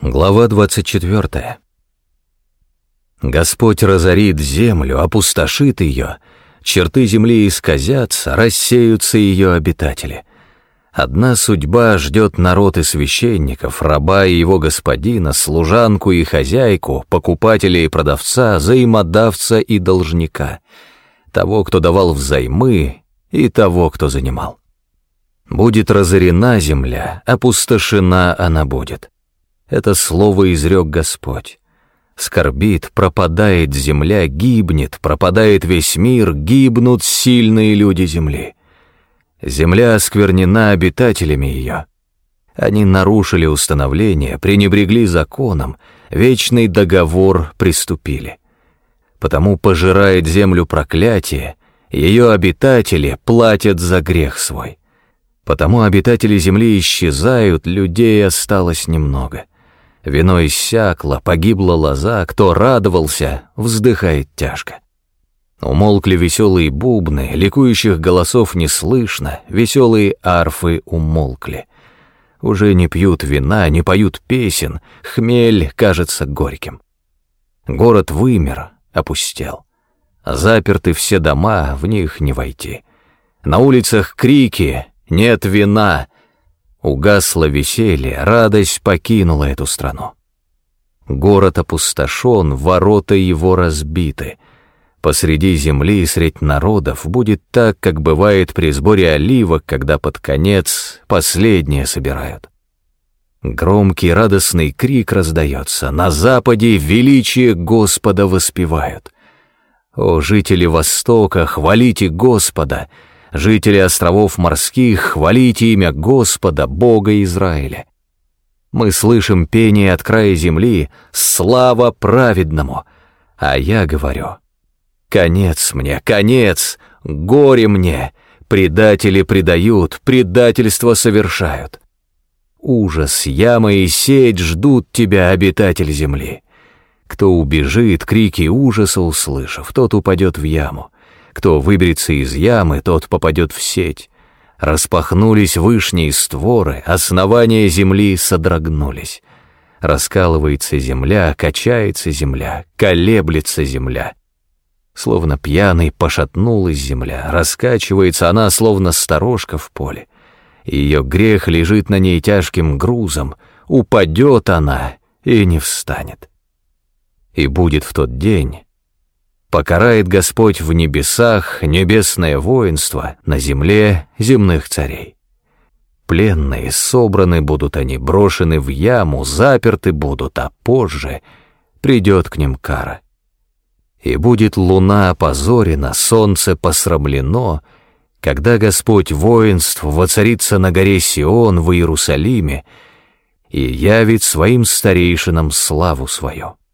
Глава 24. Господь разорит землю, опустошит ее, черты земли исказятся, рассеются ее обитатели. Одна судьба ждет народ и священников, раба и его господина, служанку и хозяйку, покупателя и продавца, взаимодавца и должника, того, кто давал взаймы, и того, кто занимал. Будет разорена земля, опустошена она будет. Это слово изрек Господь. Скорбит, пропадает земля, гибнет, пропадает весь мир, гибнут сильные люди земли. Земля осквернена обитателями ее. Они нарушили установление, пренебрегли законом, вечный договор приступили. Потому пожирает землю проклятие, ее обитатели платят за грех свой. Потому обитатели земли исчезают, людей осталось немного. Вино иссякло, погибла лоза, кто радовался, вздыхает тяжко. Умолкли веселые бубны, ликующих голосов не слышно, веселые арфы умолкли. Уже не пьют вина, не поют песен, хмель кажется горьким. Город вымер, опустел. Заперты все дома, в них не войти. На улицах крики «Нет вина!» Угасло веселье, радость покинула эту страну. Город опустошен, ворота его разбиты. Посреди земли, средь народов, будет так, как бывает при сборе оливок, когда под конец последние собирают. Громкий радостный крик раздается, на западе величие Господа воспевают. О, жители Востока, хвалите Господа! Жители островов морских, хвалите имя Господа, Бога Израиля. Мы слышим пение от края земли «Слава праведному!» А я говорю: «Конец мне, конец! Горе мне! Предатели предают, предательство совершают! Ужас, яма и сеть ждут тебя, обитатель земли! Кто убежит, крики ужаса услышав, тот упадет в яму. Кто выберется из ямы, тот попадет в сеть. Распахнулись вышние створы, основания земли содрогнулись. Раскалывается земля, качается земля, колеблется земля. Словно пьяный пошатнулась земля, раскачивается она, словно сторожка в поле. Ее грех лежит на ней тяжким грузом, упадет она и не встанет. И будет в тот день... Покарает Господь в небесах небесное воинство, на земле земных царей. Пленные собраны будут они, брошены в яму, заперты будут, а позже придет к ним кара. И будет луна опозорена, солнце посрамлено, когда Господь воинств воцарится на горе Сион в Иерусалиме и явит своим старейшинам славу свою.